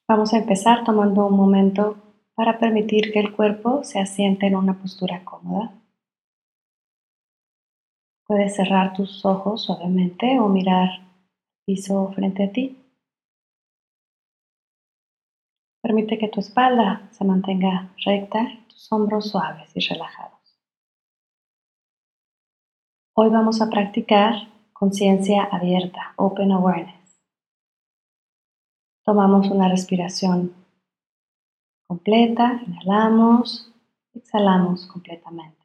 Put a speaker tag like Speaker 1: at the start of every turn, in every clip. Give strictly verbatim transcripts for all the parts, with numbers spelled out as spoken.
Speaker 1: Vamos a empezar tomando un momento para permitir que el cuerpo se asiente en una postura cómoda. Puedes cerrar tus ojos suavemente o mirar el piso frente a ti. Permite que tu espalda se mantenga recta y tus hombros suaves y relajados. Hoy vamos a practicar conciencia abierta, Open Awareness. Tomamos una respiración completa, inhalamos, exhalamos completamente.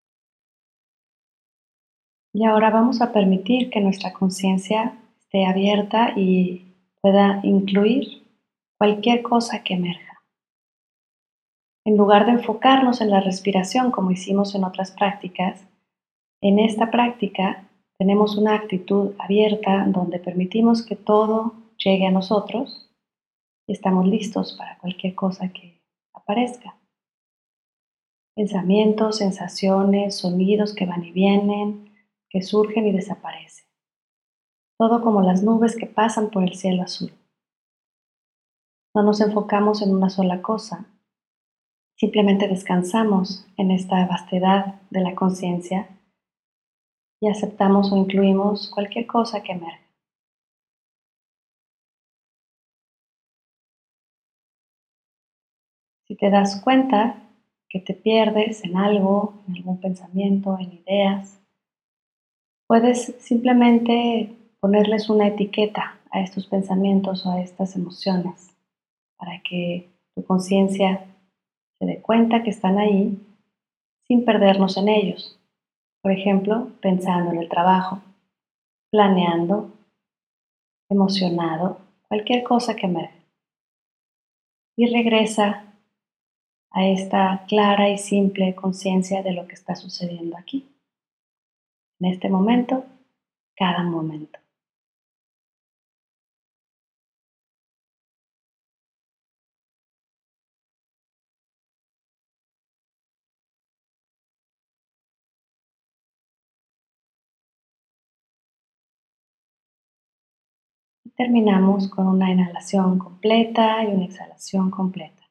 Speaker 1: Y ahora vamos a permitir que nuestra conciencia esté abierta y pueda incluir cualquier cosa que emerja. En lugar de enfocarnos en la respiración como hicimos en otras prácticas, en esta práctica tenemos una actitud abierta donde permitimos que todo llegue a nosotros y estamos listos para cualquier cosa que aparezca. Pensamientos, sensaciones, sonidos que van y vienen, que surgen y desaparecen. Todo como las nubes que pasan por el cielo azul. No nos enfocamos en una sola cosa, simplemente descansamos en esta vastedad de la conciencia y aceptamos o incluimos cualquier cosa que emerja. Si te das cuenta que te pierdes en algo, en algún pensamiento, en ideas, puedes simplemente ponerles una etiqueta a estos pensamientos o a estas emociones para que tu conciencia se dé cuenta que están ahí sin perdernos en ellos. Por ejemplo, pensando en el trabajo, planeando, emocionado, cualquier cosa que emerja. Y regresa a esta clara y simple conciencia de lo que está sucediendo aquí, en este momento, cada momento. Y terminamos con una inhalación completa y una exhalación completa.